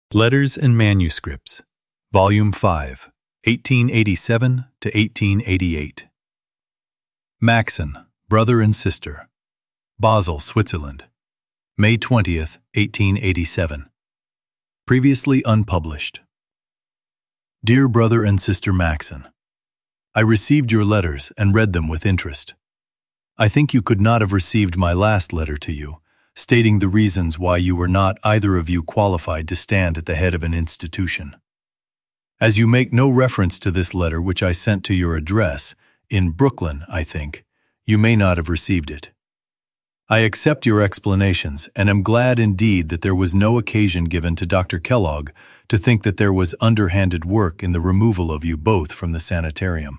Letters and Manuscripts, Volume 5, 1887 to 1888. Maxen, Brother and Sister, Basel, Switzerland, May 20th, 1887. Previously unpublished. Dear Brother and Sister Maxen, I received your letters and read them with interest. I think you could not have received my last letter to you, stating the reasons why you were not either of you qualified to stand at the head of an institution. As you make no reference to this letter which I sent to your address, in Brooklyn, I think, you may not have received it. I accept your explanations and am glad indeed that there was no occasion given to Dr. Kellogg to think that there was underhanded work in the removal of you both from the sanitarium.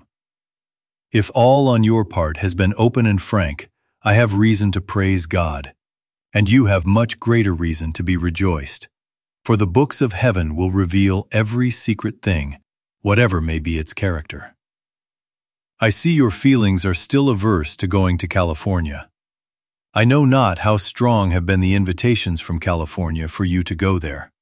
If all on your part has been open and frank, I have reason to praise God. And you have much greater reason to be rejoiced, for the books of heaven will reveal every secret thing, whatever may be its character. I see your feelings are still averse to going to California. I know not how strong have been the invitations from California for you to go there.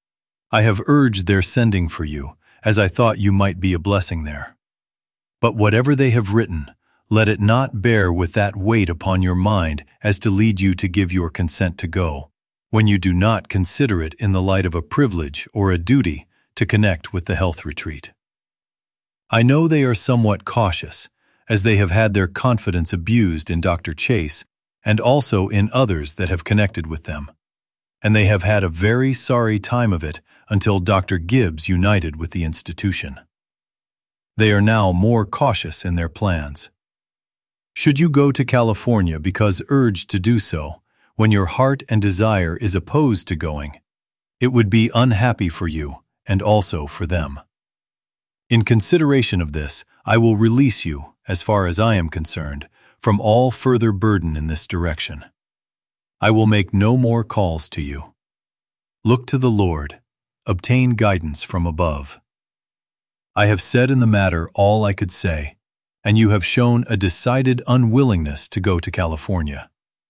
I have urged their sending for you, as I thought you might be a blessing there. But whatever they have written, let it not bear with that weight upon your mind as to lead you to give your consent to go, when you do not consider it in the light of a privilege or a duty to connect with the health retreat. I know they are somewhat cautious, as they have had their confidence abused in Dr. Chase and also in others that have connected with them, and they have had a very sorry time of it until Dr. Gibbs united with the institution. They are now more cautious in their plans. Should you go to California because urged to do so, when your heart and desire is opposed to going, it would be unhappy for you and also for them. In consideration of this, I will release you, as far as I am concerned, from all further burden in this direction. I will make no more calls to you. Look to the Lord, obtain guidance from above. I have said in the matter all I could say, and you have shown a decided unwillingness to go to California.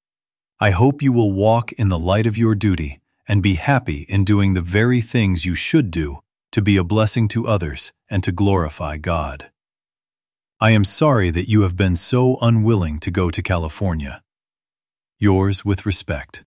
I hope you will walk in the light of your duty and be happy in doing the very things you should do to be a blessing to others and to glorify God. I am sorry that you have been so unwilling to go to California. Yours with respect,